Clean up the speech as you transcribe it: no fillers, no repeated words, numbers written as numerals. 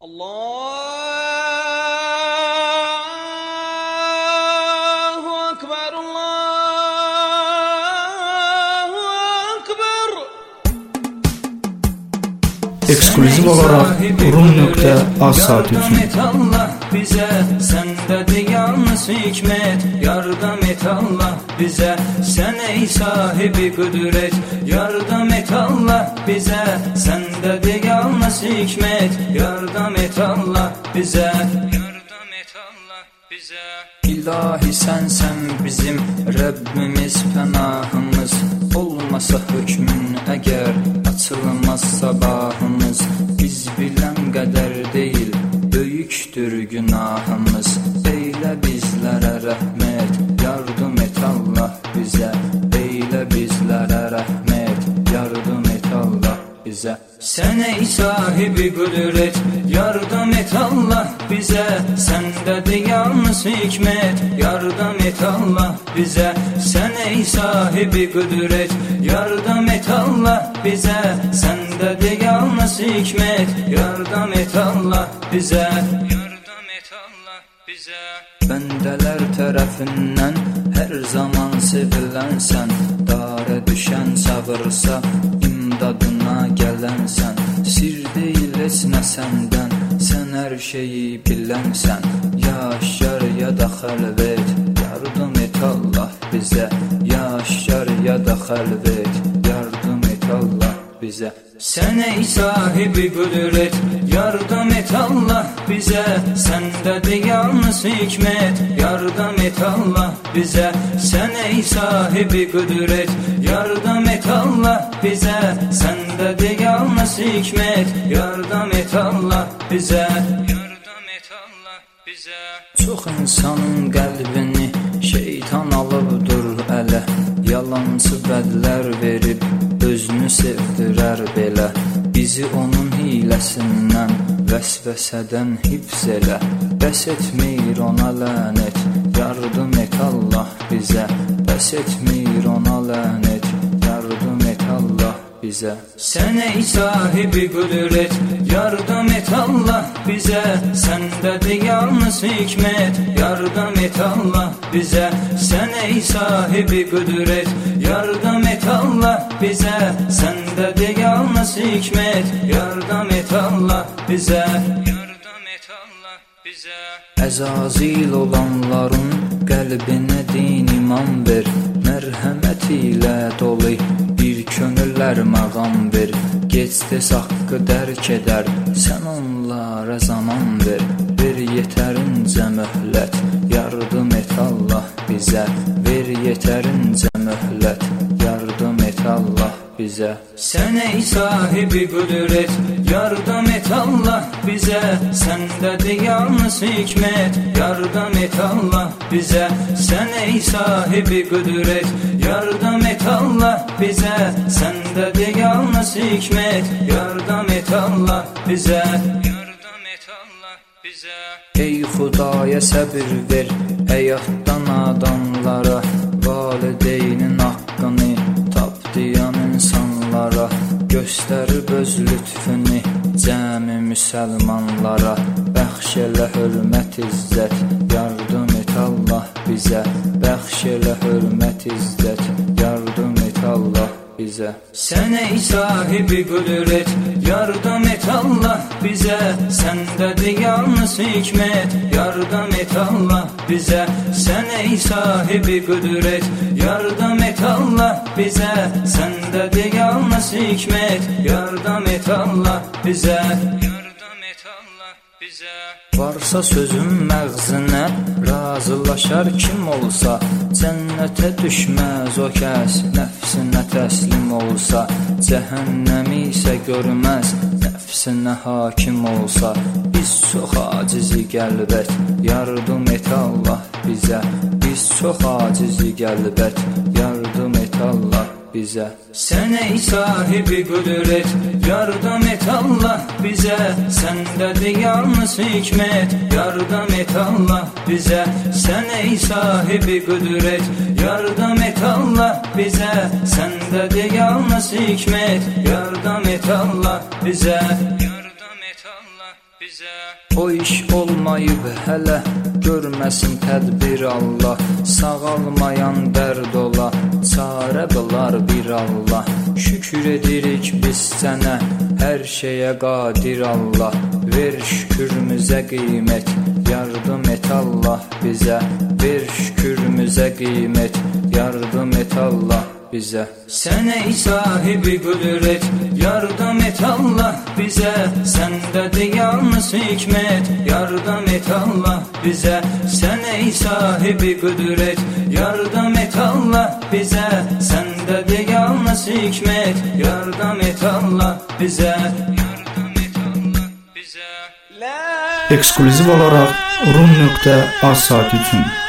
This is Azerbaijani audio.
Allahu Ekber, Allahu Ekber. Eksklüziv olaraq Rum.az saati üçün. Allah bize sendedir yalnız hikmet, yardım et Allah bize, sen ey sahibi kudret, yardım et Allah bize, sendedir yalnız hikmet, yardım et Allah bize, yardım et Allah bize. İlahi sensen bizim Rabbimiz, pənahımız, olmasa hükmün eğer açılmaz sabahımız, biz bilən qədər deyil, böyüktür günahımız, eylə bizlərə rəhmət, yardım et Allah bizə, eylə bizlərə rəhmət, yardım et Allah bizə. Sən ey sahibi qudret, yardım et Allah bizə, səndədir yalnız hikmət, yardım et Allah bizə. Sən ey sahibi qudret, yardım et Allah bizə, səndədir yalnız hikmət, yardım et Allah bizə, yardım et Allah bizə. Bəndələr tərəfindən hər zaman sevilənsən, darə düşən çağırsa imdadına gələnsən, sir deyil heç nə səndən, sən hər şeyi bilənsən, ya aşkar ya da xəlvət, yardım et Allah bizə, ya aşkar ya da xəlvət, yardım et Allah bizə. Sən ey sahibi qudret, yardım et Allah bizə, səndədir yalnız hikmət, yardım et Allah bizə. Sən ey sahibi qudret, yardım et Allah bizə, səndədir yalnız hikmət, yardım et Allah bizə, yardım et Allah bizə. Çox insanın qəlbini şeytan alıbdır ələ, yalançı bədlər verib özünü sevdirər belə, bizi onun hiləsindən, vəsvəsədən hifz elə, bəs etmir ona lənət, yardım et Allah bizə, bəs etmir ona lənət, yardım et Allah bizə. Sən ey sahibi qudret, yardım et Allah bizə, səndədir yalnız hikmət, yardım et Allah bizə. Sən ey sahibi qudret, yardım et Allah bizə, səndədir yalnız hikmət, yardım et Allah bizə, yardım et Allah bizə. Əzazil olanların qəlbinə din iman ver, mərhəmət ilə dolu bir könüllər məqam ver, gec-tez haqqı dərk edər, sən onlara zaman ver, ver yetərincə möhlət, yardım et Allah bizə, ver yetərincə möhlət, yardım et Allah bizə. Sən ey sahibi qudret, yardım et Allah bizə, səndədir yalnız hikmət, yardım et Allah bizə. Sən ey sahibi qudret, yardım et Allah bizə, səndədir yalnız hikmət, yardım et Allah bizə, yardım et Allah bizə. Ey Xudaya səbir ver həyatdan adamlara, valideynin haqqını tapdayan insanlara, göstərib öz lütfünü cəmi müsəlmanlara, bəxş elə hörmət izzət, yardım et Allah bizə, bəxş elə hörmət izzət, yardım et Allah bizə. Sən ey sahibi qudret, yardım et Allah bizə, səndədir yalnız hikmət, yardım et Allah bizə. Sən ey sahibi qudret, yardım et Allah bizə, səndədir yalnız hikmət, yardım et Allah bizə, yardım et Allah bizə. Varsa sözüm məğzinə, razılaşar kim olsa, cənnətə düşməz o kəs, nəfsinə təslim olsa, cəhənnəmi isə görməz, nəfsinə hakim olsa. Biz çox acizi qəlbət, yardım et Allah bizə, biz çox acizi qəlbət, yardım et Allah bizə. Sən ey sahibi qudret, yardım et Allah bizə, səndədir yalnız hikmət, yardım et Allah bizə. Sən ey sahibi qudret, yardım et Allah bizə, səndədir yalnız hikmət, yardım et Allah bizə, yardım et Allah bizə. bizə. O iş olmayıb hələ, görməsin tədbir Allah. Sağalmayan dərd ola, çarə qılar bir Allah. Şükür edirik biz sənə, hər şeyə qadir Allah. Ver şükrümüzə qiymət, yardım et Allah bizə. Ver şükrümüzə qiymət, yardım et Allah bizə. Sən ey sahibi qüdrət, yardım et Allah bizə. Səndədir yalnız hikmət, yardım et Allah bizə. Sən ey sahibi qüdrət, yardım et Allah bizə. Səndədir yalnız hikmət, yardım et Allah bizə. Yardım et Allah bizə. Eksklüziv olaraq rum.az saat üçün